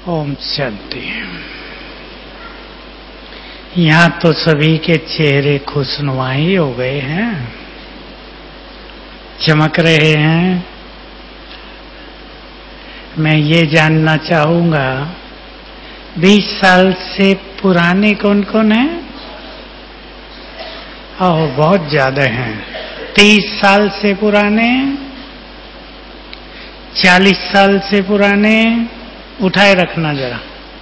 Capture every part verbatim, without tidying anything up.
ओम शांति। यहाँ तो सभी के चेहरे खुशनुमाई हो गए हैं, चमक रहे हैं। मैं ये जानना चाहूंगा, बीस साल से पुराने कौन कौन हैं? ओह, बहुत ज्यादा हैं। तीस साल से पुराने, चालीस साल से पुराने, उठाए रखना जरा।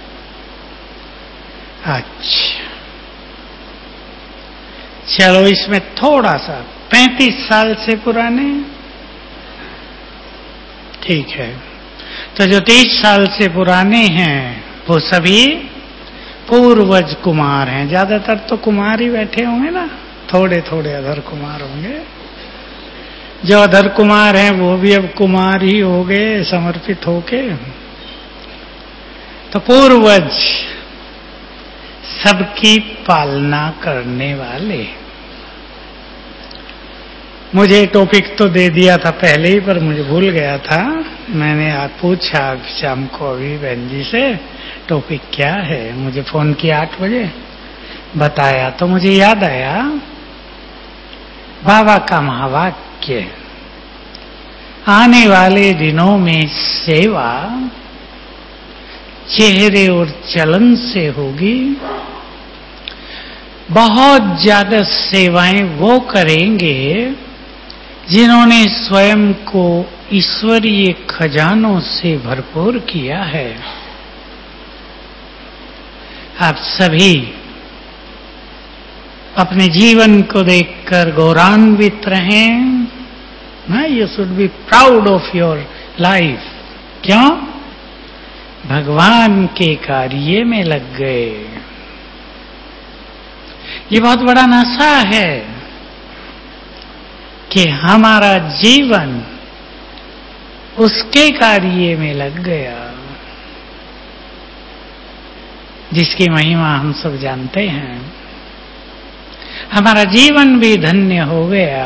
अच्छा, चलो इसमें थोड़ा सा पैंतीस साल से पुराने, ठीक है। तो जो तीस साल से पुराने हैं वो सभी पूर्वज कुमार हैं। ज्यादातर तो कुमार ही बैठे होंगे ना, थोड़े थोड़े अधर कुमार होंगे। जो अधर कुमार हैं वो भी अब कुमार ही हो गए समर्पित होके। तो पूर्वज सबकी पालना करने वाले। मुझे टॉपिक तो दे दिया था पहले ही, पर मुझे भूल गया था। मैंने आज पूछा शाम को अभी बहन जी से, टॉपिक क्या है। मुझे फोन किया आठ बजे, बताया तो मुझे याद आया बाबा का महावाक्य, आने वाले दिनों में सेवा चेहरे और चलन से होगी। बहुत ज्यादा सेवाएं वो करेंगे जिन्होंने स्वयं को ईश्वरीय खजानों से भरपूर किया है। आप सभी अपने जीवन को देखकर गौरवान्वित रहें ना। You should be proud of your life. क्यों? भगवान के कार्य में लग गए। ये बहुत बड़ा नशा है कि हमारा जीवन उसके कार्य में लग गया, जिसकी महिमा हम सब जानते हैं। हमारा जीवन भी धन्य हो गया।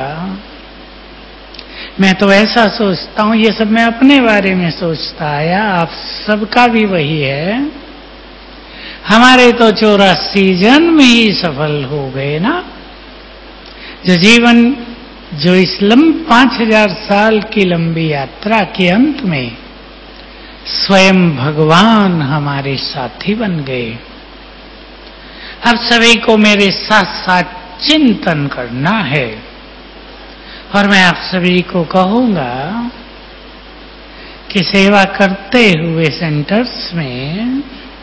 मैं तो ऐसा सोचता हूं, ये सब मैं अपने बारे में सोचता आया, आप सबका भी वही है। हमारे तो चौरासी जन्म ही सफल हो गए ना। जो जीवन, जो इस लंब पांच हजार साल की लंबी यात्रा के अंत में स्वयं भगवान हमारे साथी बन गए। अब सभी को मेरे साथ साथ चिंतन करना है। और मैं आप सभी को कहूंगा कि सेवा करते हुए सेंटर्स में,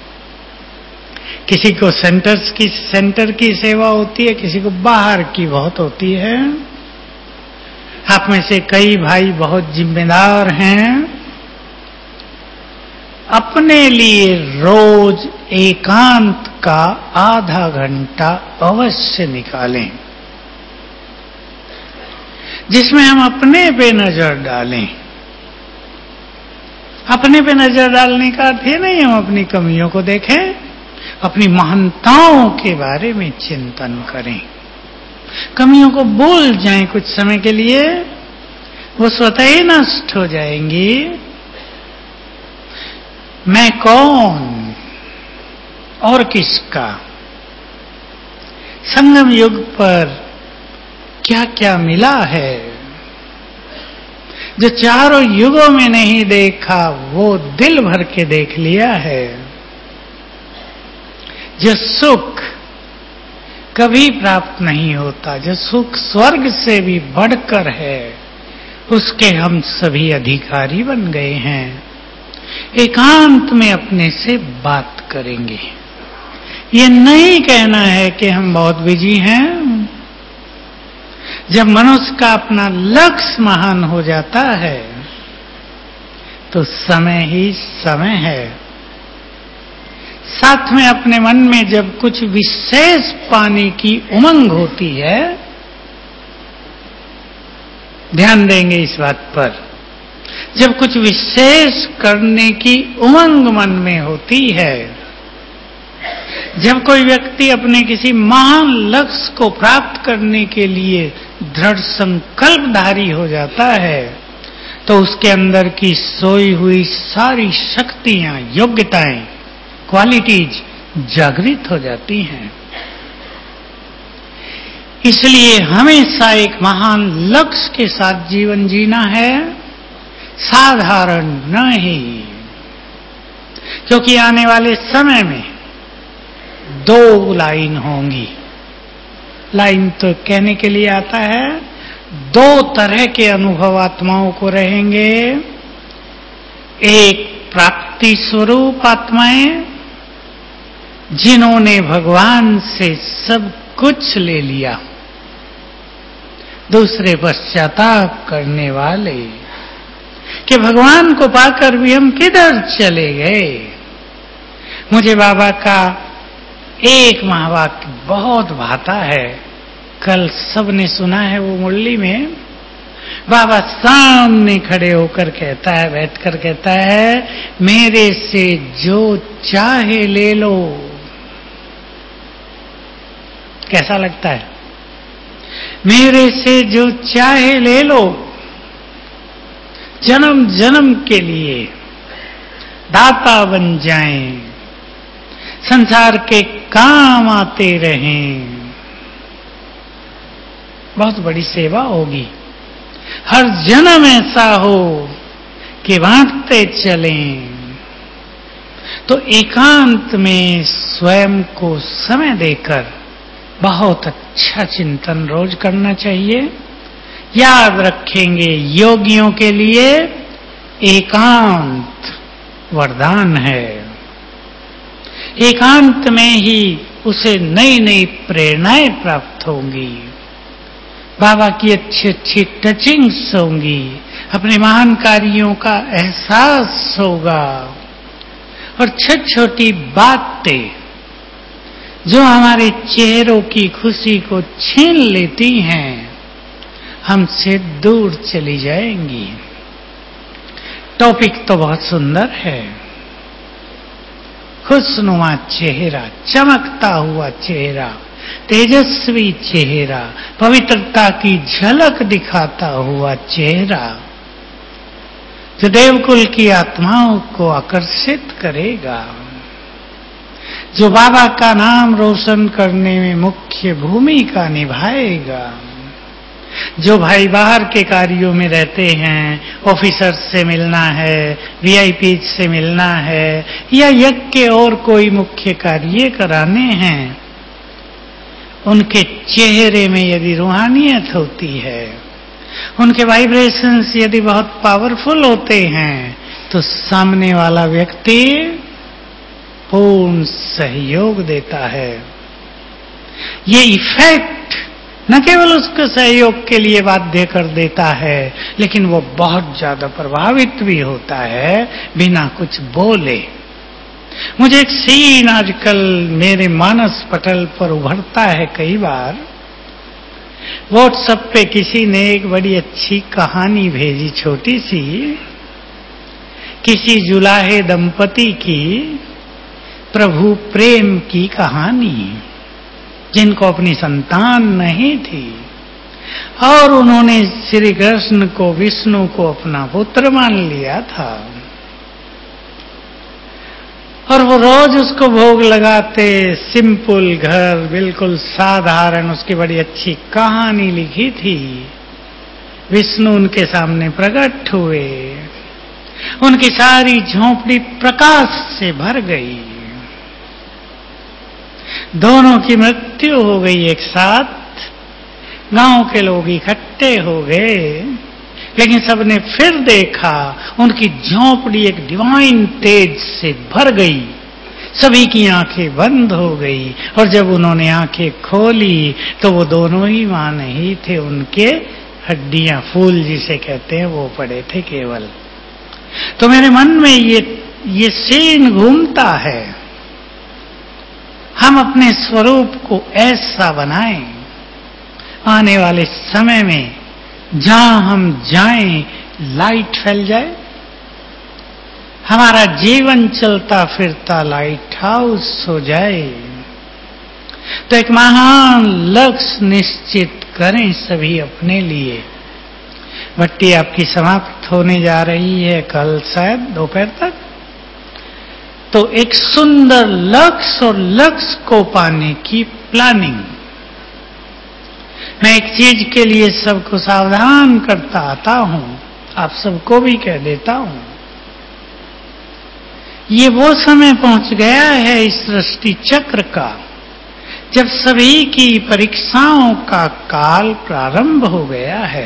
किसी को सेंटर्स की सेंटर की सेवा होती है, किसी को बाहर की बहुत होती है। आप में से कई भाई बहुत जिम्मेदार हैं। अपने लिए रोज एकांत का आधा घंटा अवश्य निकालें, जिसमें हम अपने पे नजर डालें। अपने पे नजर डालने का अर्थ ये नहीं हम अपनी कमियों को देखें, अपनी महानताओं के बारे में चिंतन करें। कमियों को भूल जाएं कुछ समय के लिए, वो स्वतः ही नष्ट हो जाएंगी। मैं कौन और किसका, संगम युग पर क्या क्या मिला है, जो चारों युगों में नहीं देखा वो दिल भर के देख लिया है। जो सुख कभी प्राप्त नहीं होता, जो सुख स्वर्ग से भी बढ़कर है, उसके हम सभी अधिकारी बन गए हैं। एकांत में अपने से बात करेंगे। ये नहीं कहना है कि हम बहुत बिजी हैं। जब मनुष्य का अपना लक्ष्य महान हो जाता है तो समय ही समय है। साथ में अपने मन में जब कुछ विशेष पाने की उमंग होती है, ध्यान देंगे इस बात पर, जब कुछ विशेष करने की उमंग मन में होती है, जब कोई व्यक्ति अपने किसी महान लक्ष्य को प्राप्त करने के लिए दृढ़ संकल्पधारी हो जाता है, तो उसके अंदर की सोई हुई सारी शक्तियां, योग्यताएं, क्वालिटीज जागृत हो जाती हैं। इसलिए हमेशा एक महान लक्ष्य के साथ जीवन जीना है, साधारण नहीं। क्योंकि आने वाले समय में दो लाइन होंगी। लाइन तो कहने के लिए आता है, दो तरह के अनुभव आत्माओं को रहेंगे। एक प्राप्ति स्वरूप आत्माएं, जिन्होंने भगवान से सब कुछ ले लिया। दूसरे पश्चाताप करने वाले कि भगवान को पाकर भी हम किधर चले गए। मुझे बाबा का एक महावाक्य बहुत भाता है, कल सबने सुना है वो मुरली में। बाबा सामने खड़े होकर कहता है, बैठकर कहता है, मेरे से जो चाहे ले लो। कैसा लगता है? मेरे से जो चाहे ले लो, जन्म जन्म के लिए दाता बन जाएं, संसार के काम आते रहें। बहुत बड़ी सेवा होगी। हर जन्म ऐसा हो कि बांटते चलें। तो एकांत में स्वयं को समय देकर बहुत अच्छा चिंतन रोज करना चाहिए। याद रखेंगे, योगियों के लिए एकांत वरदान है। एकांत में ही उसे नई नई प्रेरणाएं प्राप्त होंगी, बाबा की अच्छी अच्छी टचिंग्स होंगी, अपने महान कार्यों का एहसास होगा। और छोटी छोटी बातें जो हमारे चेहरों की खुशी को छीन लेती हैं, हमसे दूर चली जाएंगी। टॉपिक तो बहुत सुंदर है। खुशनुमा चेहरा, चमकता हुआ चेहरा, तेजस्वी चेहरा, पवित्रता की झलक दिखाता हुआ चेहरा, जो देवकुल की आत्माओं को आकर्षित करेगा, जो बाबा का नाम रोशन करने में मुख्य भूमिका निभाएगा। जो भाई बाहर के कार्यों में रहते हैं, ऑफिसर से मिलना है, वीआईपी से मिलना है, या यज्ञ के और कोई मुख्य कार्य कराने हैं, उनके चेहरे में यदि रूहानियत होती है, उनके वाइब्रेशंस यदि बहुत पावरफुल होते हैं, तो सामने वाला व्यक्ति पूर्ण सहयोग देता है। ये इफेक्ट न केवल उसके सहयोग के लिए बाध्य कर देता है, लेकिन वो बहुत ज्यादा प्रभावित भी होता है बिना कुछ बोले। मुझे एक सीन आजकल मेरे मानस पटल पर उभरता है कई बार। व्हाट्सएप पे किसी ने एक बड़ी अच्छी कहानी भेजी, छोटी सी, किसी जुलाहे दंपति की प्रभु प्रेम की कहानी, जिनको अपनी संतान नहीं थी और उन्होंने श्री कृष्ण को, विष्णु को अपना पुत्र मान लिया था, और वो रोज उसको भोग लगाते। सिंपल घर, बिल्कुल साधारण, उसकी बड़ी अच्छी कहानी लिखी थी। विष्णु उनके सामने प्रकट हुए, उनकी सारी झोंपड़ी प्रकाश से भर गई। दोनों की मृत्यु हो गई एक साथ। गांव के लोग इकट्ठे हो गए, लेकिन सबने फिर देखा उनकी झोंपड़ी एक डिवाइन तेज से भर गई। सभी की आंखें बंद हो गई, और जब उन्होंने आंखें खोली तो वो दोनों ही मां नहीं थे, उनके हड्डियां, फूल जिसे कहते हैं, वो पड़े थे केवल। तो मेरे मन में ये ये सीन घूमता है। हम अपने स्वरूप को ऐसा बनाएं, आने वाले समय में जहां हम जाएं लाइट फैल जाए। हमारा जीवन चलता फिरता लाइट हाउस हो जाए। तो एक महान लक्ष्य निश्चित करें सभी अपने लिए। भट्टी आपकी समाप्त होने जा रही है कल शायद दोपहर तक। तो एक सुंदर लक्ष्य और लक्ष्य को पाने की प्लानिंग। मैं एक चीज के लिए सबको सावधान करता आता हूं, आप सबको भी कह देता हूं, ये वो समय पहुंच गया है इस सृष्टि चक्र का जब सभी की परीक्षाओं का काल प्रारंभ हो गया है,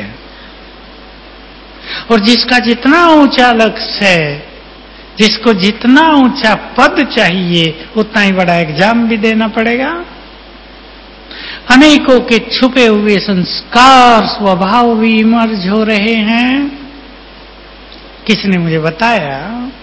और जिसका जितना ऊंचा लक्ष्य है, जिसको जितना ऊंचा पद चाहिए, उतना ही बड़ा एग्जाम भी देना पड़ेगा। अनेकों के छुपे हुए संस्कार स्वभाव भी इमर्ज हो रहे हैं। किसने मुझे बताया,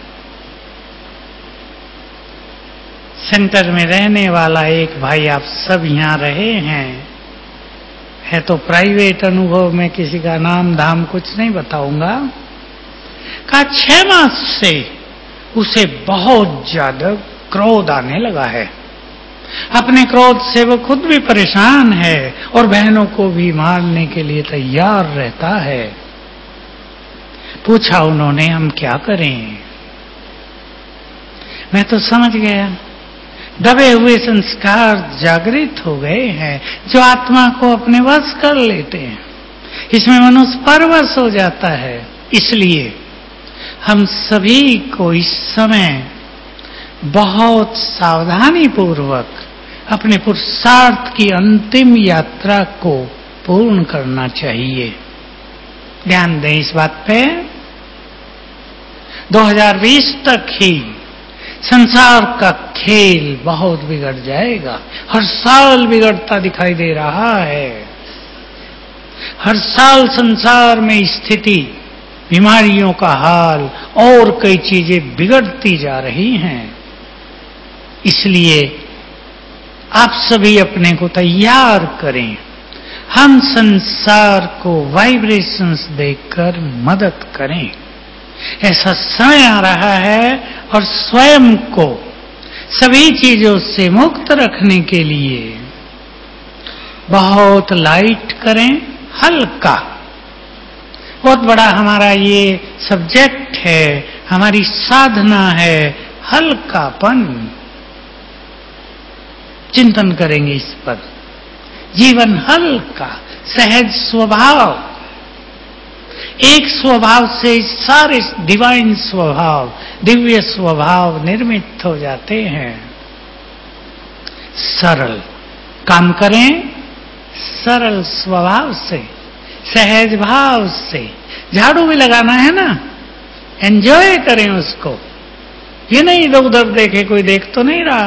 सेंटर में रहने वाला एक भाई, आप सब यहां रहे हैं, है तो प्राइवेट अनुभव में, किसी का नाम धाम कुछ नहीं बताऊंगा, कहा छह मास से उसे बहुत ज्यादा क्रोध आने लगा है। अपने क्रोध से वो खुद भी परेशान है और बहनों को भी मारने के लिए तैयार रहता है। पूछा उन्होंने, हम क्या करें? मैं तो समझ गया, दबे हुए संस्कार जागृत हो गए हैं जो आत्मा को अपने वश कर लेते हैं। इसमें मनुष्य परवश हो जाता है। इसलिए हम सभी को इस समय बहुत सावधानी पूर्वक अपने पुरुषार्थ की अंतिम यात्रा को पूर्ण करना चाहिए। ध्यान दें इस बात पे। दो हज़ार बीस तक ही संसार का खेल बहुत बिगड़ जाएगा। हर साल बिगड़ता दिखाई दे रहा है। हर साल संसार में स्थिति, बीमारियों का हाल और कई चीजें बिगड़ती जा रही हैं। इसलिए आप सभी अपने को तैयार करें। हम संसार को वाइब्रेशंस देकर मदद करें। ऐसा समय आ रहा है और स्वयं को सभी चीजों से मुक्त रखने के लिए बहुत लाइट करें, हल्का। बहुत बड़ा हमारा ये सब्जेक्ट है, हमारी साधना है, हल्कापन। चिंतन करेंगे इस पर। जीवन हल्का, सहज स्वभाव, एक स्वभाव से सारे डिवाइन स्वभाव, दिव्य स्वभाव निर्मित हो जाते हैं। सरल काम करें, सरल स्वभाव से, सहज भाव से। झाड़ू भी लगाना है ना, एंजॉय करें उसको। ये नहीं इधर उधर देखे, कोई देख तो नहीं रहा।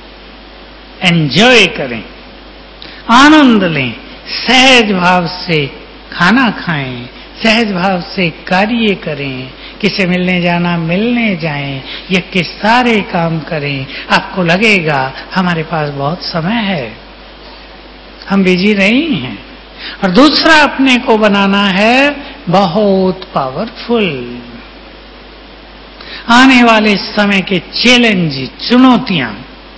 एंजॉय करें, आनंद लें, सहज भाव से खाना खाएं, सहज भाव से कार्य करें। किसे मिलने जाना, मिलने जाएं, ये के सारे काम करें। आपको लगेगा हमारे पास बहुत समय है, हम बिजी नहीं हैं। और दूसरा, अपने को बनाना है बहुत पावरफुल। आने वाले समय के चैलेंज, चुनौतियां,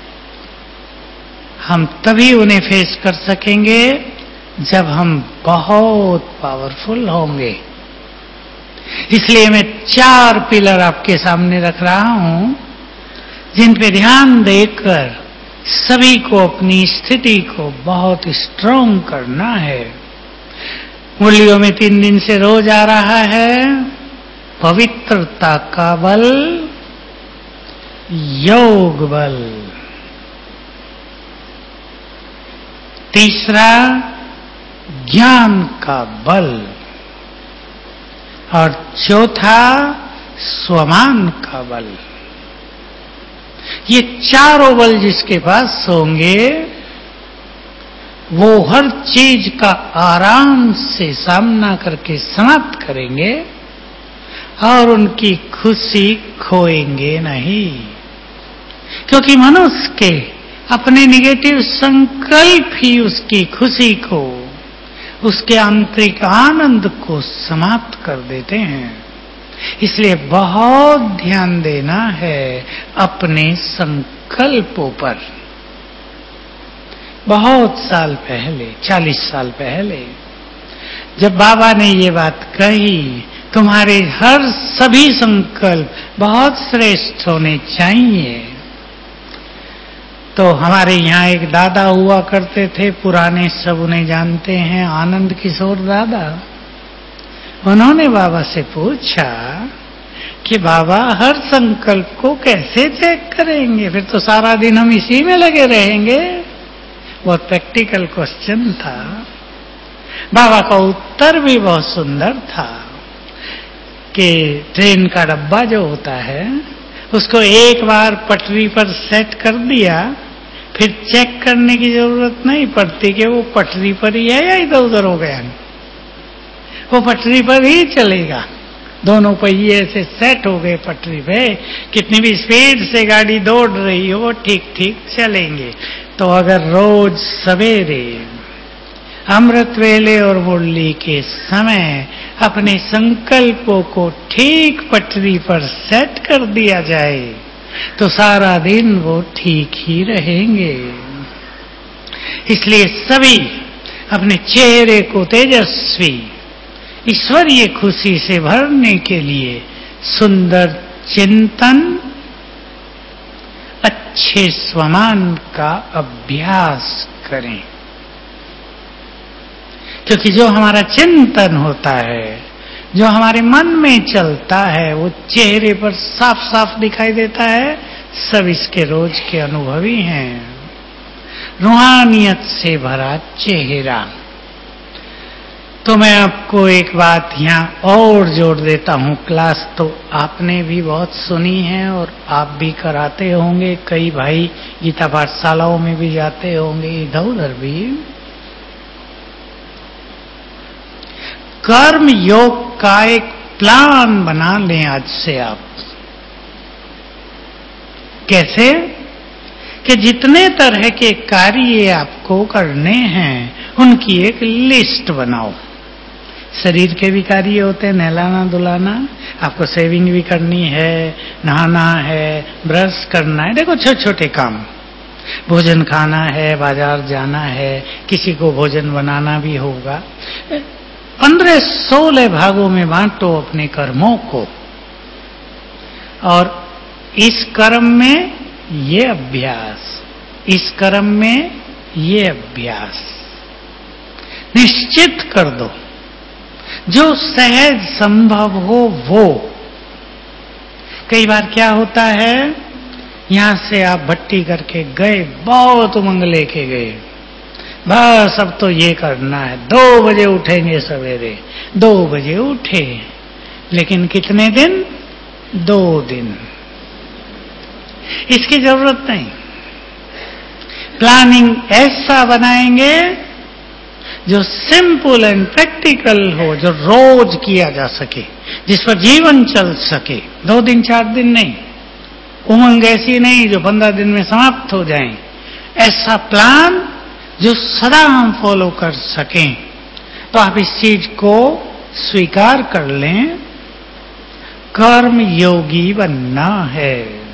हम तभी उन्हें फेस कर सकेंगे जब हम बहुत पावरफुल होंगे। इसलिए मैं चार पिलर आपके सामने रख रहा हूं, जिन पे ध्यान देकर सभी को अपनी स्थिति को बहुत स्ट्रांग करना है। मुरलियों में तीन दिन से रोज आ रहा है पवित्रता का बल, योग बल। तीसरा, ज्ञान का बल। और चौथा, स्वमान का बल। ये चारों बल जिसके पास होंगे, वो हर चीज का आराम से सामना करके समाप्त करेंगे और उनकी खुशी खोएंगे नहीं। क्योंकि मनुष्य के अपने निगेटिव संकल्प ही उसकी खुशी को, उसके आंतरिक आनंद को समाप्त कर देते हैं। इसलिए बहुत ध्यान देना है अपने संकल्पों पर। बहुत साल पहले, चालीस साल पहले, जब बाबा ने ये बात कही तुम्हारे हर सभी संकल्प बहुत श्रेष्ठ होने चाहिए। तो हमारे यहाँ एक दादा हुआ करते थे, पुराने सब उन्हें जानते हैं, आनंद किशोर दादा। उन्होंने बाबा से पूछा कि बाबा हर संकल्प को कैसे चेक करेंगे, फिर तो सारा दिन हम इसी में लगे रहेंगे। बहुत प्रैक्टिकल क्वेश्चन था। बाबा का उत्तर भी बहुत सुंदर था कि ट्रेन का डब्बा जो होता है उसको एक बार पटरी पर सेट कर दिया, फिर चेक करने की जरूरत नहीं पड़ती कि वो पटरी पर ही है या इधर उधर हो गया। वो पटरी पर ही चलेगा। दोनों पहिए से सेट हो गए पटरी पे, कितनी भी स्पीड से गाड़ी दौड़ रही हो वो ठीक ठीक चलेंगे। तो अगर रोज सवेरे अमृत वेले और मुरली के समय अपने संकल्पों को ठीक पटरी पर सेट कर दिया जाए तो सारा दिन वो ठीक ही रहेंगे। इसलिए सभी अपने चेहरे को तेजस्वी ईश्वरीय खुशी से भरने के लिए सुंदर चिंतन, अच्छे स्वमान का अभ्यास करें। क्योंकि जो हमारा चिंतन होता है, जो हमारे मन में चलता है, वो चेहरे पर साफ साफ दिखाई देता है। सब इसके रोज के अनुभवी हैं। रूहानियत से भरा चेहरा। तो मैं आपको एक बात यहाँ और जोड़ देता हूँ। क्लास तो आपने भी बहुत सुनी है और आप भी कराते होंगे, कई भाई गीता पाठशालाओं में भी जाते होंगे, इधर उधर भी। कर्म योग का एक प्लान बना लें आज से आप। कैसे? कि जितने तरह के कार्य आपको करने हैं उनकी एक लिस्ट बनाओ। शरीर के भी कार्य होते हैं, नहलाना धुलाना, आपको सेविंग भी करनी है, नहाना है, ब्रश करना है, देखो छोटे छोटे काम। भोजन खाना है, बाजार जाना है, किसी को भोजन बनाना भी होगा। पंद्रह सोलह भागों में बांटो अपने कर्मों को, और इस कर्म में ये अभ्यास, इस कर्म में ये अभ्यास निश्चित कर दो। जो सहज संभव हो वो। कई बार क्या होता है, यहां से आप भट्टी करके गए, बहुत उमंग लेके गए, बस अब तो ये करना है, दो बजे उठेंगे सवेरे। दो बजे उठे, लेकिन कितने दिन? दो दिन। इसकी जरूरत नहीं। प्लानिंग ऐसा बनाएंगे जो सिंपल एंड प्रैक्टिकल हो, जो रोज किया जा सके, जिस पर जीवन चल सके। दो दिन चार दिन नहीं, उमंग ऐसी नहीं जो पंद्रह दिन में समाप्त हो जाए। ऐसा प्लान जो सदा हम फॉलो कर सकें। तो आप इस चीज को स्वीकार कर लें, कर्म योगी बनना है।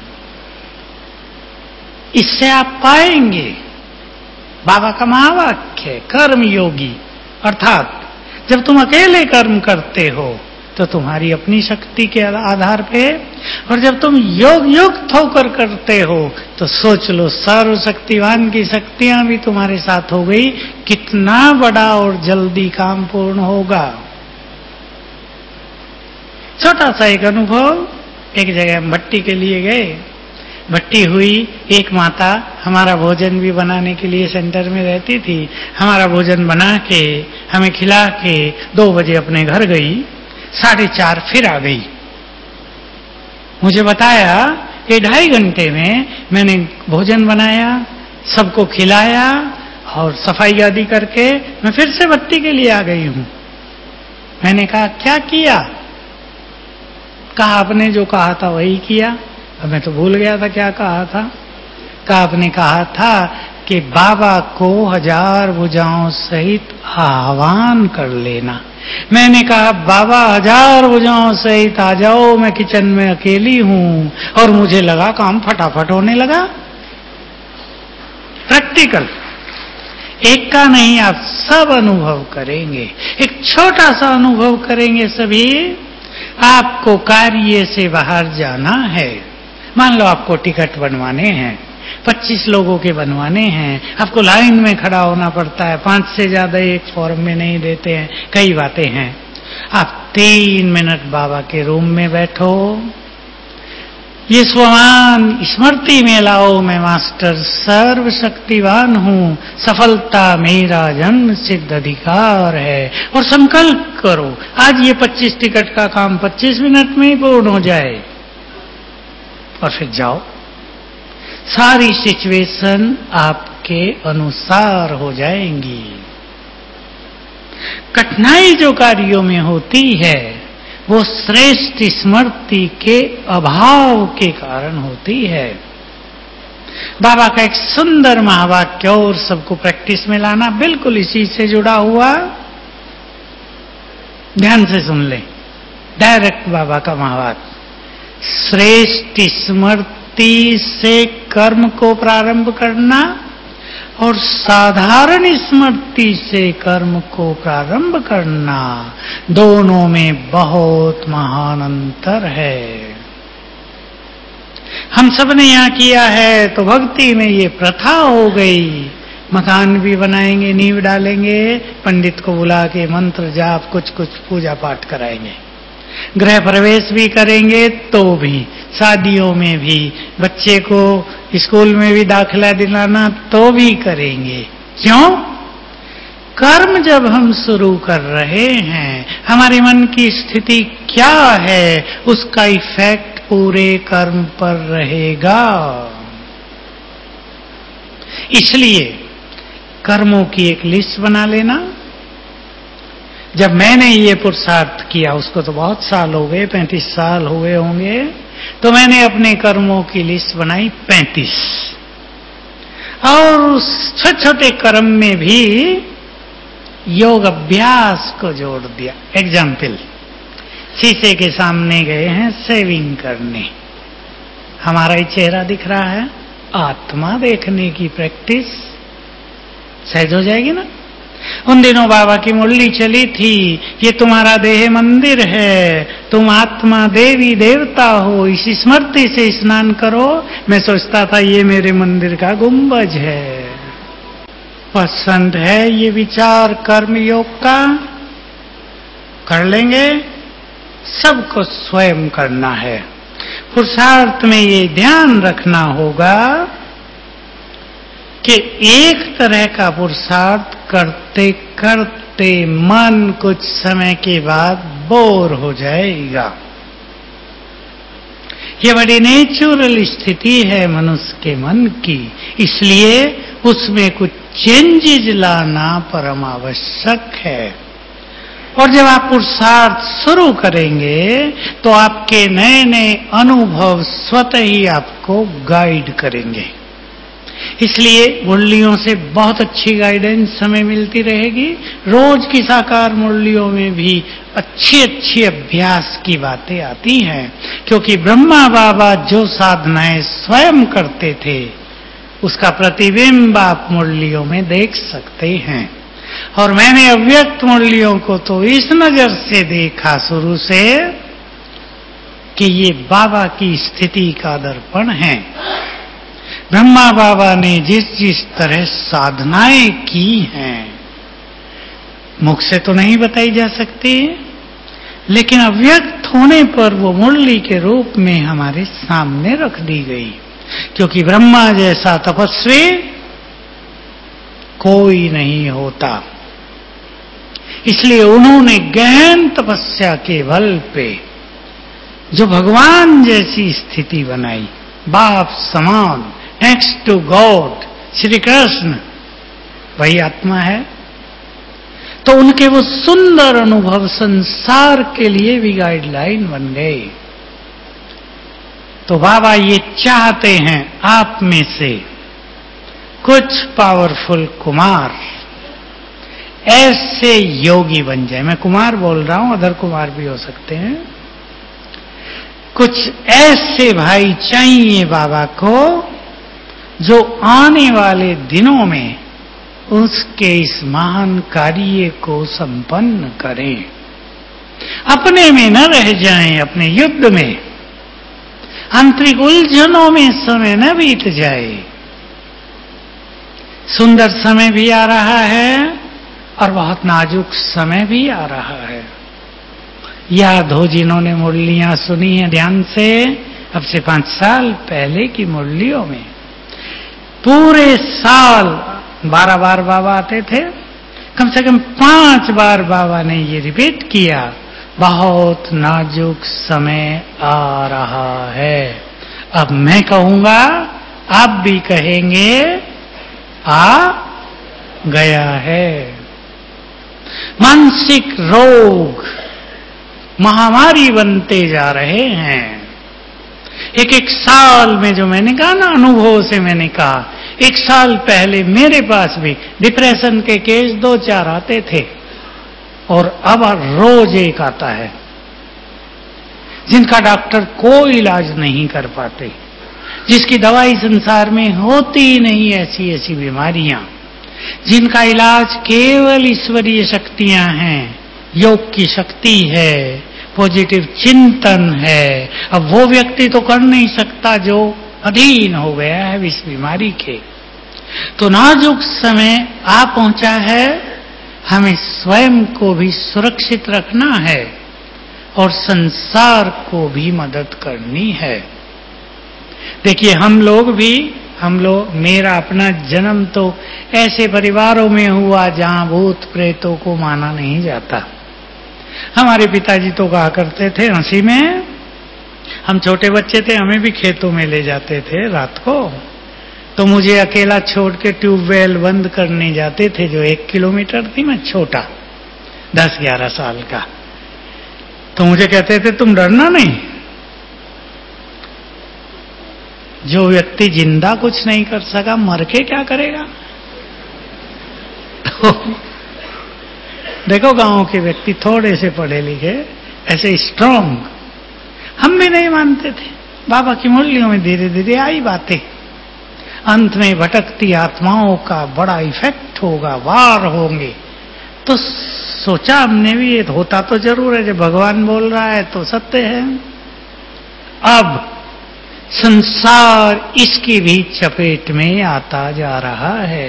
इससे आप पाएंगे, बाबा का महावाक्य है, कर्म योगी। अर्थात जब तुम अकेले कर्म करते हो तो तुम्हारी अपनी शक्ति के आधार पे, और जब तुम योग युक्त होकर करते हो तो सोच लो सर्वशक्तिवान की शक्तियां भी तुम्हारे साथ हो गई, कितना बड़ा और जल्दी काम पूर्ण होगा। छोटा सा एक अनुभव, एक जगह हम भट्टी के लिए गए, भट्टी हुई, एक माता हमारा भोजन भी बनाने के लिए सेंटर में रहती थी, हमारा भोजन बना के हमें खिला के दो बजे अपने घर गई, साढ़े चार फिर आ गई। मुझे बताया कि ढाई घंटे में मैंने भोजन बनाया, सबको खिलाया और सफाई आदि करके मैं फिर से भट्टी के लिए आ गई हूं। मैंने कहा क्या किया? कहा आपने जो कहा था वही किया। अब मैं तो भूल गया था क्या कहा था। कहा आपने कहा था कि बाबा को हजार भुजाओं सहित आह्वान कर लेना। मैंने कहा बाबा हजार भुजाओं सहित आ जाओ, मैं किचन में अकेली हूं, और मुझे लगा काम फटाफट होने लगा। प्रैक्टिकल, एक का नहीं, आप सब अनुभव करेंगे। एक छोटा सा अनुभव करेंगे सभी आपको कार्य से बाहर जाना है, मान लो आपको टिकट बनवाने हैं, पच्चीस लोगों के बनवाने हैं, आपको लाइन में खड़ा होना पड़ता है, पांच से ज्यादा एक फॉर्म में नहीं देते हैं, कई बातें हैं। आप तीन मिनट बाबा के रूम में बैठो, ये स्वमान स्मृति में लाओ, मैं मास्टर सर्वशक्तिवान हूं, सफलता मेरा जन्म सिद्ध अधिकार है, और संकल्प करो आज ये पच्चीस टिकट का काम पच्चीस मिनट में ही पूर्ण हो जाए, और फिर जाओ। सारी सिचुएशन आपके अनुसार हो जाएंगी। कठिनाई जो कार्यों में होती है वो श्रेष्ठ स्मृति के अभाव के कारण होती है। बाबा का एक सुंदर महावाक्य और सबको प्रैक्टिस में लाना, बिल्कुल इसी से जुड़ा हुआ, ध्यान से सुन ले, डायरेक्ट बाबा का महावाक्य, श्रेष्ठ स्मृति से कर्म को प्रारंभ करना और साधारण स्मृति से कर्म को प्रारंभ करना, दोनों में बहुत महान अंतर है। हम सब ने यहां किया है तो भक्ति में ये प्रथा हो गई, मकान भी बनाएंगे, नींव डालेंगे, पंडित को बुला के मंत्र जाप कुछ कुछ पूजा पाठ कराएंगे, गृह प्रवेश भी करेंगे, तो भी शादियों में भी, बच्चे को स्कूल में भी दाखिला दिलाना तो भी करेंगे। क्यों? कर्म जब हम शुरू कर रहे हैं, हमारे मन की स्थिति क्या है, उसका इफेक्ट पूरे कर्म पर रहेगा। इसलिए कर्मों की एक लिस्ट बना लेना। जब मैंने ये पुरुषार्थ किया, उसको तो बहुत साल हो गए, पैंतीस साल हुए होंगे, तो मैंने अपने कर्मों की लिस्ट बनाई पैंतीस, और उस छोटे छोटे कर्म में भी योग अभ्यास को जोड़ दिया। एग्जाम्पल, शीशे के सामने गए हैं शेविंग करने, हमारा ही चेहरा दिख रहा है, आत्मा देखने की प्रैक्टिस सहज हो जाएगी ना। उन दिनों बाबा की मुरली चली थी, ये तुम्हारा देह मंदिर है, तुम आत्मा देवी देवता हो, इसी स्मृति से स्नान करो। मैं सोचता था ये मेरे मंदिर का गुंबज है। पसंद है ये विचार कर्म योग का? कर लेंगे, सबको स्वयं करना है। पुरुषार्थ में ये ध्यान रखना होगा कि एक तरह का पुरुषार्थ करते करते मन कुछ समय के बाद बोर हो जाएगा। ये बड़ी नेचुरल स्थिति है मनुष्य के मन की, इसलिए उसमें कुछ चेंजेज लाना परम आवश्यक है। और जब आप पुरुषार्थ शुरू करेंगे तो आपके नए नए अनुभव स्वतः ही आपको गाइड करेंगे। इसलिए मुरलियों से बहुत अच्छी गाइडेंस हमें मिलती रहेगी। रोज की साकार मुरलियों में भी अच्छी अच्छी अभ्यास की बातें आती हैं, क्योंकि ब्रह्मा बाबा जो साधनाएं स्वयं करते थे उसका प्रतिबिंब आप मुरलियों में देख सकते हैं। और मैंने अव्यक्त मुरलियों को तो इस नजर से देखा शुरू से कि ये बाबा की स्थिति का दर्पण है। ब्रह्मा बाबा ने जिस जिस तरह साधनाएं की हैं, मुख से तो नहीं बताई जा सकती, लेकिन अव्यक्त होने पर वो मुरली के रूप में हमारे सामने रख दी गई। क्योंकि ब्रह्मा जैसा तपस्वी कोई नहीं होता, इसलिए उन्होंने गहन तपस्या के बल पे जो भगवान जैसी स्थिति बनाई, बाप समान, next to god, Shri Krishna वही आत्मा है, तो उनके वो सुंदर अनुभव संसार के लिए भी गाइडलाइन बन गए। तो बाबा ये चाहते हैं आप में से कुछ पावरफुल कुमार ऐसे योगी बन जाए। मैं कुमार बोल रहा हूं, अदर कुमार भी हो सकते हैं। कुछ ऐसे भाई चाहिए बाबा को जो आने वाले दिनों में उसके इस महान कार्य को संपन्न करें। अपने में न रह जाएं, अपने युद्ध में, आंतरिक उलझनों में समय न बीत जाए। सुंदर समय भी आ रहा है और बहुत नाजुक समय भी आ रहा है। याद हो जिन्होंने मुरलियां सुनी है ध्यान से, अब से पांच साल पहले की मुरलियों में पूरे साल बारह बार बाबा आते थे, कम से कम पांच बार बाबा ने ये रिपीट किया, बहुत नाजुक समय आ रहा है। अब मैं कहूंगा, आप भी कहेंगे, आ गया है। मानसिक रोग महामारी बनते जा रहे हैं। एक एक साल में, जो मैंने कहा ना, अनुभव से मैंने कहा, एक साल पहले मेरे पास भी डिप्रेशन के केस दो चार आते थे और अब रोज एक आता है, जिनका डॉक्टर कोई इलाज नहीं कर पाते, जिसकी दवाई संसार में होती नहीं, ऐसी ऐसी बीमारियां, जिनका इलाज केवल ईश्वरीय शक्तियां हैं, योग की शक्ति है, पॉजिटिव चिंतन है। अब वो व्यक्ति तो कर नहीं सकता जो अधीन हो गया है इस बीमारी के। तो नाजुक समय आ पहुंचा है, हमें स्वयं को भी सुरक्षित रखना है और संसार को भी मदद करनी है। देखिए, हम लोग भी, हम लोग, मेरा अपना जन्म तो ऐसे परिवारों में हुआ जहां भूत प्रेतों को माना नहीं जाता। हमारे पिताजी तो कहा करते थे हंसी में, हम छोटे बच्चे थे, हमें भी खेतों में ले जाते थे रात को, तो मुझे अकेला छोड़ के ट्यूबवेल बंद करने जाते थे, जो एक किलोमीटर थी, मैं छोटा दस ग्यारह साल का, तो मुझे कहते थे तुम डरना नहीं, जो व्यक्ति जिंदा कुछ नहीं कर सका, मर के क्या करेगा। तो देखो, गांव के व्यक्ति थोड़े से पढ़े लिखे, ऐसे स्ट्रांग, हम भी नहीं मानते थे। बाबा की मुरलियों में धीरे धीरे आई बातें, अंत में भटकती आत्माओं का बड़ा इफेक्ट होगा, वार होंगे। तो सोचा हमने भी, ये होता तो जरूर है, जब भगवान बोल रहा है तो सत्य है। अब संसार इसकी भी चपेट में आता जा रहा है।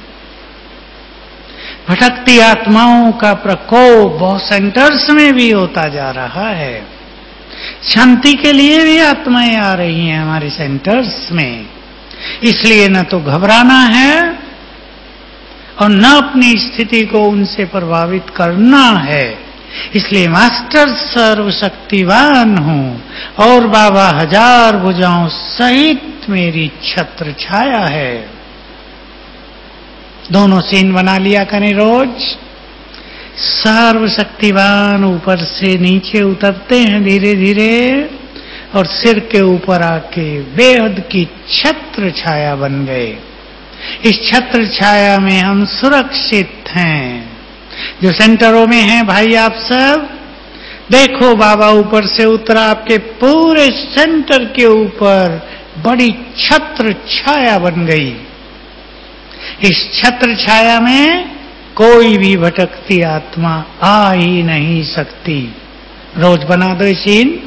भटकती आत्माओं का प्रकोप बहुत सेंटर्स में भी होता जा रहा है। शांति के लिए भी आत्माएं आ रही हैं हमारे सेंटर्स में, इसलिए न तो घबराना है और न अपनी स्थिति को उनसे प्रभावित करना है। इसलिए मास्टर सर्वशक्तिवान हूं और बाबा हजार भुजाओं सहित मेरी छत्र छाया है। दोनों सीन बना लिया करें रोज। सर्वशक्तिवान ऊपर से नीचे उतरते हैं धीरे धीरे और सिर के ऊपर आके बेहद की छत्र छाया बन गए। इस छत्र छाया में हम सुरक्षित हैं। जो सेंटरों में हैं भाई, आप सब देखो, बाबा ऊपर से उतरा, आपके पूरे सेंटर के ऊपर बड़ी छत्र छाया बन गई। इस छत्र छाया में कोई भी भटकती आत्मा आ ही नहीं सकती। रोज बना दो सीन।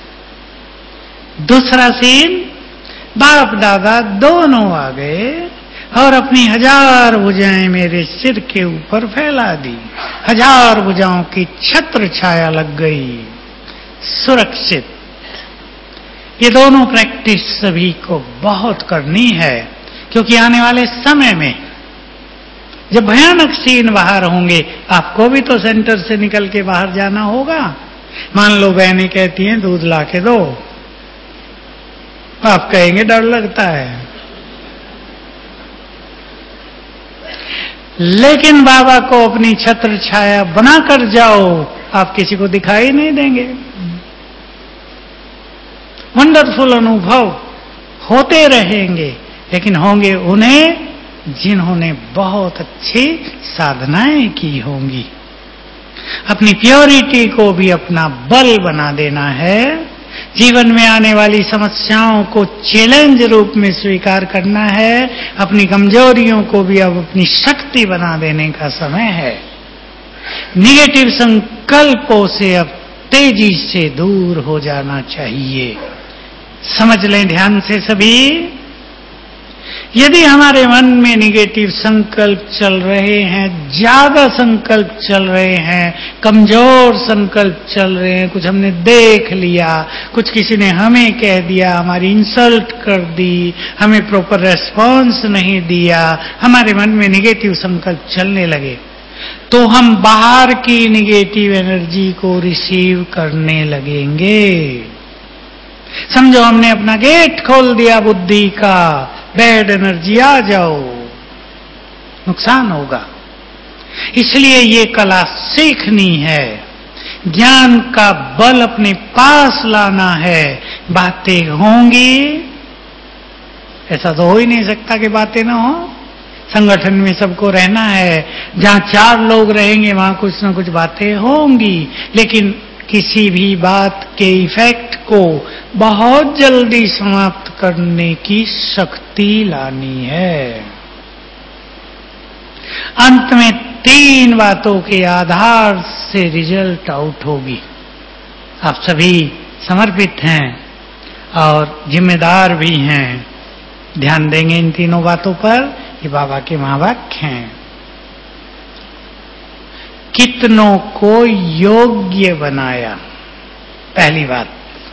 दूसरा सीन, बाप दादा दोनों आ गए और अपनी हजार भुजाएं मेरे सिर के ऊपर फैला दी। हजार भुजाओं की छत्र छाया लग गई, सुरक्षित। ये दोनों प्रैक्टिस सभी को बहुत करनी है, क्योंकि आने वाले समय में जब भयानक सीन बाहर होंगे, आपको भी तो सेंटर से निकल के बाहर जाना होगा। मान लो बहनें कहती हैं दूध ला के दो, आप कहेंगे डर लगता है, लेकिन बाबा को अपनी छत्र छाया बनाकर जाओ, आप किसी को दिखाई नहीं देंगे। वंडरफुल अनुभव होते रहेंगे, लेकिन होंगे उन्हें जिन्होंने बहुत अच्छी साधनाएं की होंगी। अपनी प्योरिटी को भी अपना बल बना देना है। जीवन में आने वाली समस्याओं को चैलेंज रूप में स्वीकार करना है। अपनी कमजोरियों को भी अब अपनी शक्ति बना देने का समय है। निगेटिव संकल्पों से अब तेजी से दूर हो जाना चाहिए। समझ लें ध्यान से सभी, यदि हमारे मन में निगेटिव संकल्प चल रहे हैं, ज्यादा संकल्प चल रहे हैं, कमजोर संकल्प चल रहे हैं, कुछ हमने देख लिया, कुछ किसी ने हमें कह दिया, हमारी इंसल्ट कर दी, हमें प्रॉपर रेस्पॉन्स नहीं दिया, हमारे मन में निगेटिव संकल्प चलने लगे, तो हम बाहर की निगेटिव एनर्जी को रिसीव करने लगेंगे। समझो हमने अपना गेट खोल दिया बुद्धि का, बैड एनर्जी आ जाओ, नुकसान होगा। इसलिए ये कला सीखनी है, ज्ञान का बल अपने पास लाना है। बातें होंगी, ऐसा तो हो ही नहीं सकता कि बातें ना हो। संगठन में सबको रहना है, जहां चार लोग रहेंगे वहां कुछ ना कुछ बातें होंगी, लेकिन किसी भी बात के इफेक्ट को बहुत जल्दी समाप्त करने की शक्ति लानी है। अंत में तीन बातों के आधार से रिजल्ट आउट होगी। आप सभी समर्पित हैं और जिम्मेदार भी हैं, ध्यान देंगे इन तीनों बातों पर। ये बाबा के महावाक्य हैं। कितनों को योग्य बनाया, पहली बात।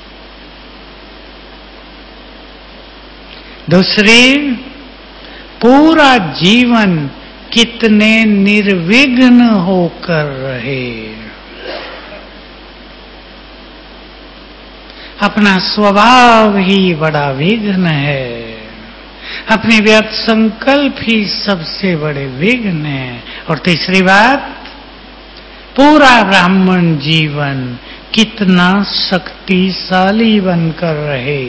दूसरी, पूरा जीवन कितने निर्विघ्न होकर रहे। अपना स्वभाव ही बड़ा विघ्न है, अपने व्यर्थ संकल्प ही सबसे बड़े विघ्न हैं। और तीसरी बात, पूरा ब्राह्मण जीवन कितना शक्तिशाली बनकर रहे।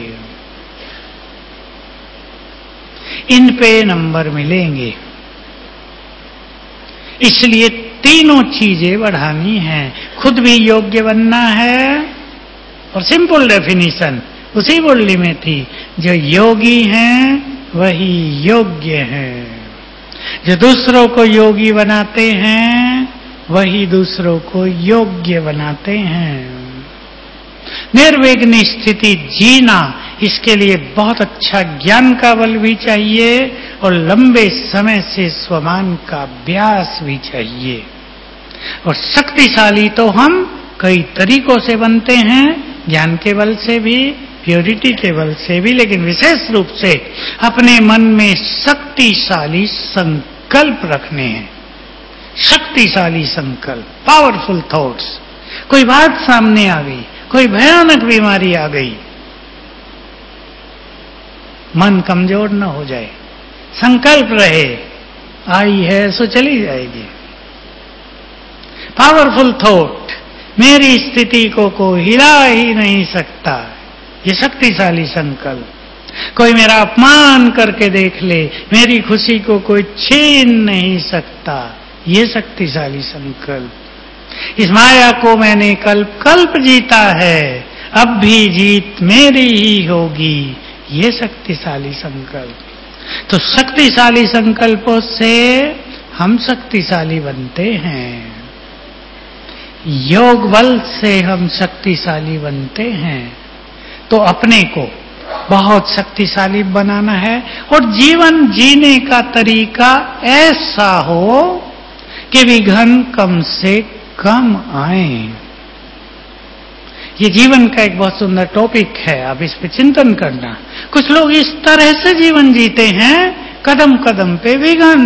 इन पे नंबर मिलेंगे। इसलिए तीनों चीजें बढ़ानी हैं। खुद भी योग्य बनना है, और सिंपल डेफिनेशन उसी बोलने में थी, जो योगी हैं वही योग्य हैं। जो दूसरों को योगी बनाते हैं वही दूसरों को योग्य बनाते हैं। निर्विघ्न स्थिति जीना, इसके लिए बहुत अच्छा ज्ञान का बल भी चाहिए और लंबे समय से स्वमान का अभ्यास भी चाहिए। और शक्तिशाली तो हम कई तरीकों से बनते हैं, ज्ञान के बल से भी, प्योरिटी के बल से भी, लेकिन विशेष रूप से अपने मन में शक्तिशाली संकल्प रखने हैं। शक्तिशाली संकल्प, पावरफुल थॉट्स। कोई बात सामने आ गई, कोई भयानक बीमारी आ गई, मन कमजोर न हो जाए, संकल्प रहे, आई है सो चली जाएगी। पावरफुल थॉट, मेरी स्थिति को कोई हिला ही नहीं सकता, ये शक्तिशाली संकल्प। कोई मेरा अपमान करके देख ले, मेरी खुशी को कोई छीन नहीं सकता, ये शक्तिशाली संकल्प। इस माया को मैंने कल्प कल्प जीता है, अब भी जीत मेरी ही होगी, ये शक्तिशाली संकल्प। तो शक्तिशाली संकल्पों से हम शक्तिशाली बनते हैं, योग बल से हम शक्तिशाली बनते हैं। तो अपने को बहुत शक्तिशाली बनाना है और जीवन जीने का तरीका ऐसा हो कि विघ्न कम से कम आए। ये जीवन का एक बहुत सुंदर टॉपिक है, आप इस पे चिंतन करना। कुछ लोग इस तरह से जीवन जीते हैं, कदम कदम पे विघ्न।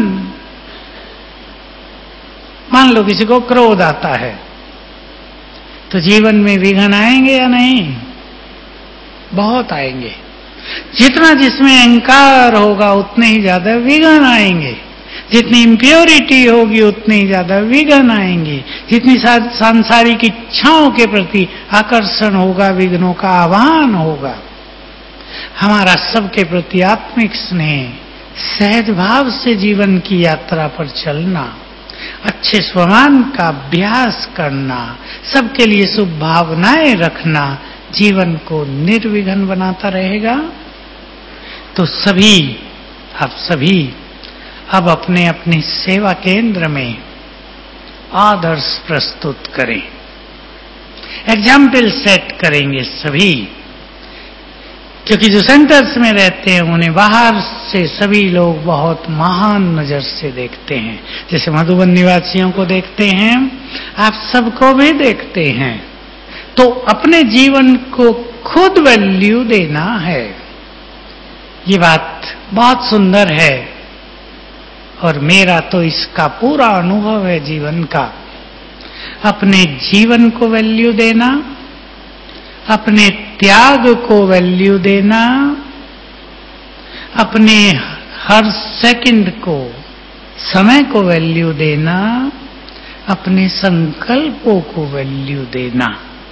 मान लो किसी को क्रोध आता है, तो जीवन में विघ्न आएंगे या नहीं? बहुत आएंगे। जितना जिसमें अहंकार होगा उतने ही ज्यादा विघ्न आएंगे, जितनी इम्प्योरिटी होगी उतने ही ज्यादा विघ्न आएंगे, जितनी सांसारिक इच्छाओं के प्रति आकर्षण होगा, विघ्नों का आह्वान होगा। हमारा सबके प्रति आत्मिक स्नेह, सहज भाव से जीवन की यात्रा पर चलना, अच्छे स्वमान का अभ्यास करना, सबके लिए शुभ भावनाएं रखना जीवन को निर्विघ्न बनाता रहेगा। तो सभी, आप सभी अब अपने अपने सेवा केंद्र में आदर्श प्रस्तुत करें। एग्जाम्पल सेट करेंगे सभी, क्योंकि जो सेंटर्स में रहते हैं उन्हें बाहर से सभी लोग बहुत महान नजर से देखते हैं। जैसे मधुबन निवासियों को देखते हैं, आप सबको भी देखते हैं। तो अपने जीवन को खुद वैल्यू देना है। ये बात बहुत सुंदर है और मेरा तो इसका पूरा अनुभव है जीवन का। अपने जीवन को वैल्यू देना, अपने त्याग को वैल्यू देना, अपने हर सेकंड को, समय को वैल्यू देना, अपने संकल्पों को वैल्यू देना,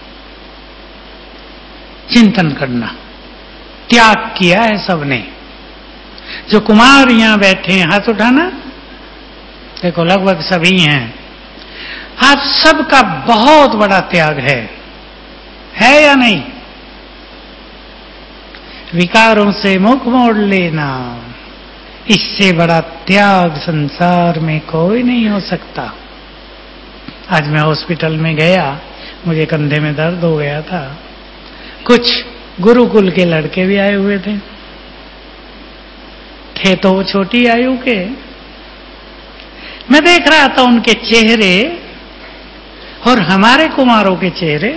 चिंतन करना। त्याग किया है सबने। जो कुमार यहां बैठे हैं, हाथ उठाना, देखो लगभग सभी हैं। आप सबका बहुत बड़ा त्याग है, है या नहीं? विकारों से मुख मोड़ लेना, इससे बड़ा त्याग संसार में कोई नहीं हो सकता। आज मैं हॉस्पिटल में गया, मुझे कंधे में दर्द हो गया था। कुछ गुरुकुल के लड़के भी आए हुए थे, थे तो वो छोटी आयु के। मैं देख रहा था उनके चेहरे और हमारे कुमारों के चेहरे।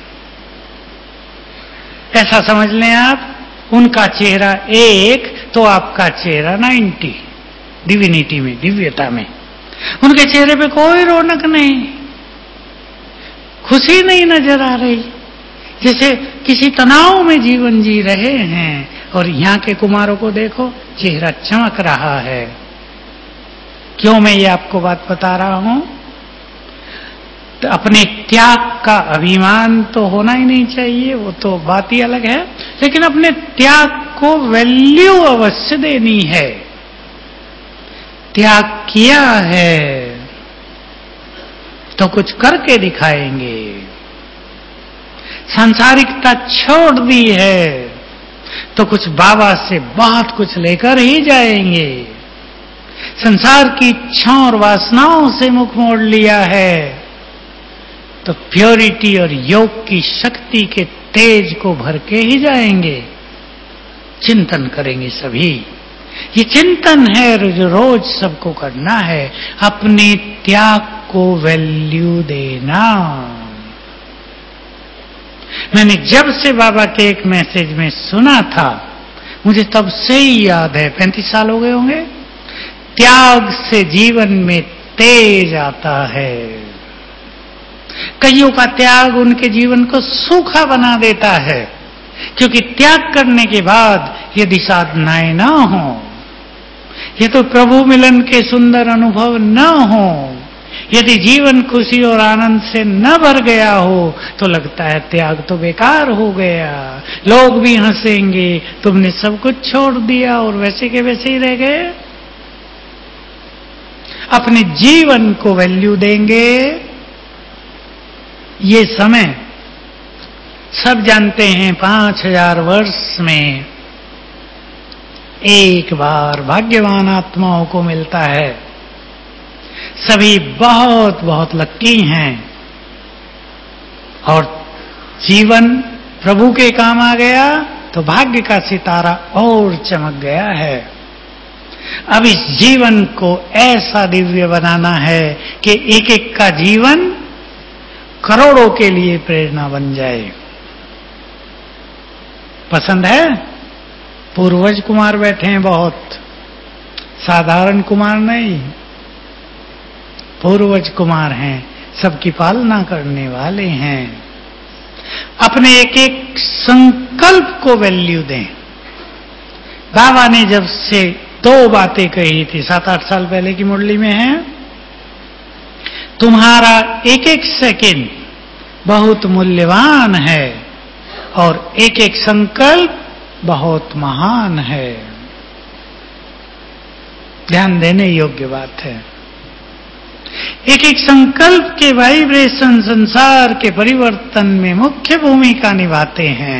ऐसा समझ लें आप, उनका चेहरा एक तो आपका चेहरा नाइन्टी, डिविनिटी में, दिव्यता में। उनके चेहरे पे कोई रौनक नहीं, खुशी नहीं नजर आ रही, जैसे किसी तनाव में जीवन जी रहे हैं। और यहां के कुमारों को देखो, चेहरा चमक रहा है। क्यों मैं ये आपको बात बता रहा हूं? तो अपने त्याग का अभिमान तो होना ही नहीं चाहिए, वो तो बात ही अलग है, लेकिन अपने त्याग को वैल्यू अवश्य देनी है। त्याग किया है तो कुछ करके दिखाएंगे। सांसारिकता छोड़ दी है तो कुछ बाबा से बहुत कुछ लेकर ही जाएंगे। संसार की इच्छाओं और वासनाओं से मुख मोड़ लिया है तो प्योरिटी और योग की शक्ति के तेज को भर के ही जाएंगे। चिंतन करेंगे सभी। ये चिंतन है जो रोज सबको करना है, अपने त्याग को वैल्यू देना। मैंने जब से बाबा के एक मैसेज में सुना था, मुझे तब से ही याद है, पैंतीस साल हो गए होंगे। त्याग से जीवन में तेज आता है। कईयों का त्याग उनके जीवन को सूखा बना देता है, क्योंकि त्याग करने के बाद यदि साधनाएं न हो, ये तो प्रभु मिलन के सुंदर अनुभव न हो, यदि जीवन खुशी और आनंद से न भर गया हो, तो लगता है त्याग तो बेकार हो गया। लोग भी हंसेंगे, तुमने सब कुछ छोड़ दिया और वैसे के वैसे ही रह गए। अपने जीवन को वैल्यू देंगे। ये समय सब जानते हैं, पांच हजार वर्ष में एक बार भाग्यवान आत्माओं को मिलता है। सभी बहुत बहुत लक्की हैं और जीवन प्रभु के काम आ गया तो भाग्य का सितारा और चमक गया है। अब इस जीवन को ऐसा दिव्य बनाना है कि एक एक का जीवन करोड़ों के लिए प्रेरणा बन जाए। पसंद है? पूर्वज कुमार बैठे हैं, बहुत साधारण कुमार नहीं, पूर्वज कुमार हैं, सबकी पालना करने वाले हैं। अपने एक एक संकल्प को वैल्यू दें। बाबा ने जब से दो बातें कही थी, सात आठ साल पहले की मुरली में है, तुम्हारा एक एक सेकंड बहुत मूल्यवान है और एक एक संकल्प बहुत महान है। ध्यान देने योग्य बात है। एक एक संकल्प के वाइब्रेशन संसार के परिवर्तन में मुख्य भूमिका निभाते हैं।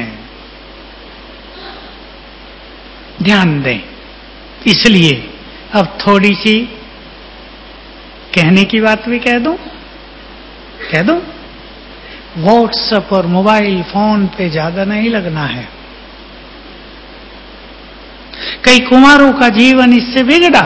ध्यान दें। इसलिए अब थोड़ी सी कहने की बात भी कह दूं, कह दूं। व्हाट्सएप और मोबाइल फोन पे ज्यादा नहीं लगना है। कई कुमारों का जीवन इससे बिगड़ा।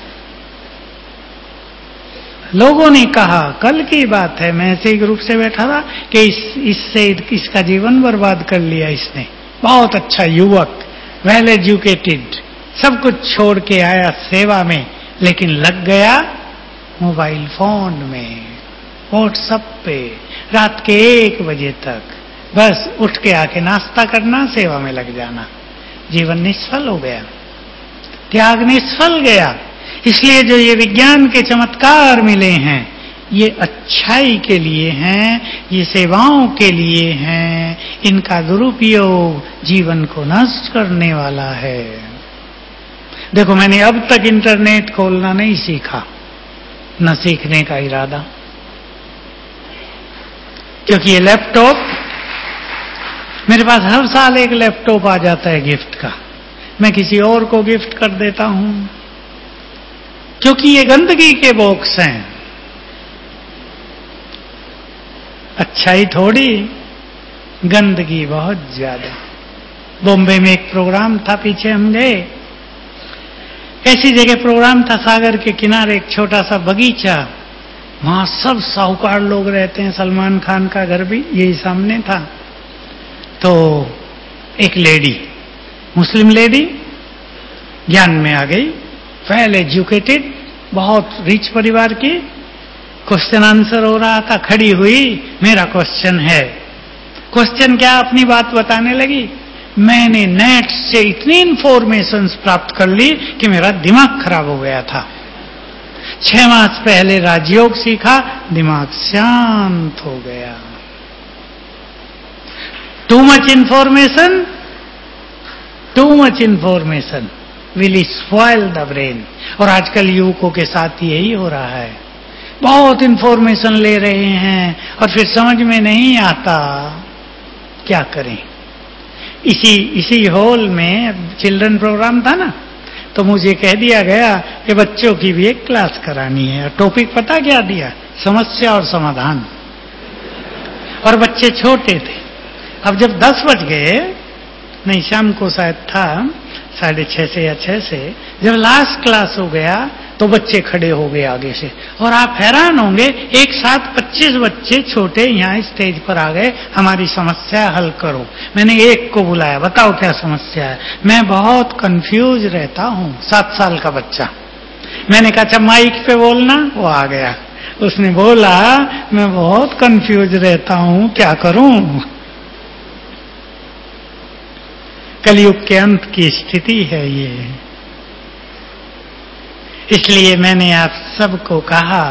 लोगों ने कहा, कल की बात है, मैं ऐसे ही ग्रुप से बैठा था कि इस इससे इसका जीवन बर्बाद कर लिया इसने। बहुत अच्छा युवक, वेल एजुकेटेड, सब कुछ छोड़ के आया सेवा में, लेकिन लग गया मोबाइल फोन में, व्हाट्सएप पे, रात के एक बजे तक। बस उठ के आके नाश्ता करना, सेवा में लग जाना। जीवन निष्फल हो गया, त्याग निष्फल गया। इसलिए जो ये विज्ञान के चमत्कार मिले हैं, ये अच्छाई के लिए हैं, ये सेवाओं के लिए हैं। इनका दुरुपयोग जीवन को नष्ट करने वाला है। देखो, मैंने अब तक इंटरनेट खोलना नहीं सीखा, न सीखने का इरादा, क्योंकि ये लैपटॉप, मेरे पास हर साल एक लैपटॉप आ जाता है गिफ्ट का, मैं किसी और को गिफ्ट कर देता हूं, क्योंकि ये गंदगी के बॉक्स हैं। अच्छाई थोड़ी, गंदगी बहुत ज्यादा। बॉम्बे में एक प्रोग्राम था, पीछे हम गए, ऐसी जगह प्रोग्राम था, सागर के किनारे एक छोटा सा बगीचा, वहां सब साहूकार लोग रहते हैं, सलमान खान का घर भी यही सामने था। तो एक लेडी, मुस्लिम लेडी, ज्ञान में आ गई, वेल एजुकेटेड, बहुत रिच परिवार की, क्वेश्चन आंसर हो रहा था, खड़ी हुई, मेरा क्वेश्चन है। क्वेश्चन क्या, अपनी बात बताने लगी। मैंने नेट से इतनी इंफॉर्मेशंस प्राप्त कर ली कि मेरा दिमाग खराब हो गया था। छह मास पहले राजयोग सीखा, दिमाग शांत हो गया। Too much information, too much information will spoil the brain. और आजकल युवकों के साथ यही हो रहा है, बहुत इंफॉर्मेशन ले रहे हैं और फिर समझ में नहीं आता क्या करें। इसी इसी हॉल में चिल्ड्रन प्रोग्राम था ना, तो मुझे कह दिया गया कि बच्चों की भी एक क्लास करानी है। टॉपिक पता क्या दिया, समस्या और समाधान, और बच्चे छोटे थे। अब जब दस बज गए, नहीं शाम को शायद था, साढ़े छह से या छह से, जब लास्ट क्लास हो गया तो बच्चे खड़े हो गए आगे से, और आप हैरान होंगे, एक साथ पच्चीस बच्चे छोटे यहाँ स्टेज पर आ गए, हमारी समस्या हल करो। मैंने एक को बुलाया, बताओ क्या समस्या है। मैं बहुत कंफ्यूज रहता हूँ, सात साल का बच्चा। मैंने कहा अच्छा माइक पे बोलना, वो आ गया, उसने बोला मैं बहुत कंफ्यूज रहता हूँ, क्या करूं। कलयुग के अंत की स्थिति है ये। इसलिए मैंने आप सबको कहा,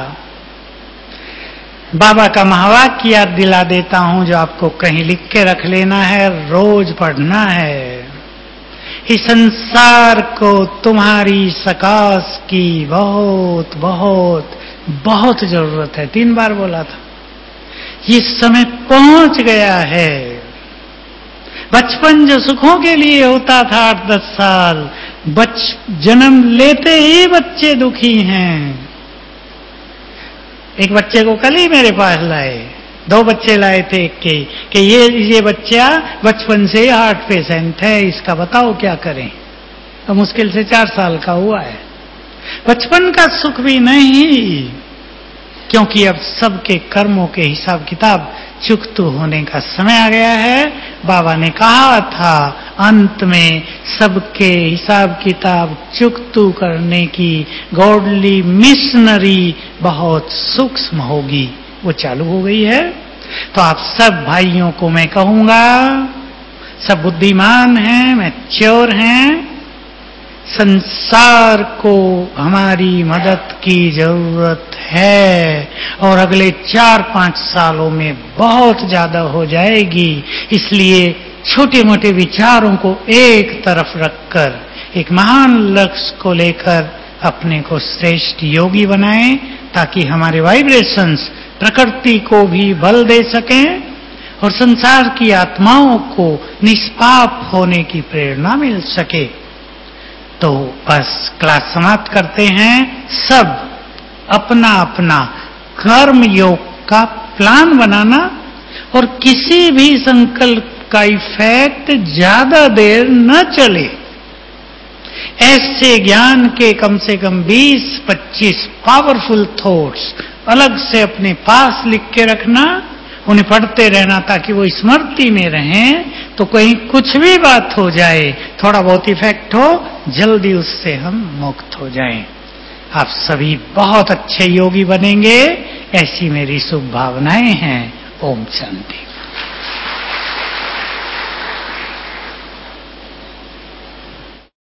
बाबा का महावाक्य याद दिला देता हूं, जो आपको कहीं लिख के रख लेना है, रोज पढ़ना है। इस संसार को तुम्हारी सकाश की बहुत बहुत बहुत जरूरत है। तीन बार बोला था। ये समय पहुंच गया है। बचपन जो सुखों के लिए होता था, आठ दस साल, बच जन्म लेते ही बच्चे दुखी हैं। एक बच्चे को कल ही मेरे पास लाए, दो बच्चे लाए थे एक के, कि ये ये बच्चा बचपन से हार्ट पेशेंट है, इसका बताओ क्या करें। तो मुश्किल से चार साल का हुआ है। बचपन का सुख भी नहीं, क्योंकि अब सबके कर्मों के हिसाब किताब चुकतू होने का समय आ गया है। बाबा ने कहा था अंत में सबके हिसाब किताब चुकतू करने की गॉडली मिशनरी बहुत सूक्ष्म होगी, वो चालू हो गई है। तो आप सब भाइयों को मैं कहूंगा, सब बुद्धिमान हैं, मैच्योर हैं, संसार को हमारी मदद की जरूरत है, और अगले चार पांच सालों में बहुत ज्यादा हो जाएगी। इसलिए छोटे मोटे विचारों को एक तरफ रखकर एक महान लक्ष्य को लेकर अपने को श्रेष्ठ योगी बनाएं, ताकि हमारे वाइब्रेशंस प्रकृति को भी बल दे सकें और संसार की आत्माओं को निष्पाप होने की प्रेरणा मिल सके। तो बस क्लास समाप्त करते हैं। सब अपना अपना कर्म योग का प्लान बनाना और किसी भी संकल्प का इफेक्ट ज्यादा देर न चले। ऐसे ज्ञान के कम से कम बीस पच्चीस पावरफुल थॉट्स अलग से अपने पास लिख के रखना, उन्हें पढ़ते रहना ताकि वो स्मृति में रहें, तो कहीं कुछ भी बात हो जाए, थोड़ा बहुत इफेक्ट हो, जल्दी उससे हम मुक्त हो जाएं। आप सभी बहुत अच्छे योगी बनेंगे, ऐसी मेरी शुभ भावनाएं हैं। ओम शांति।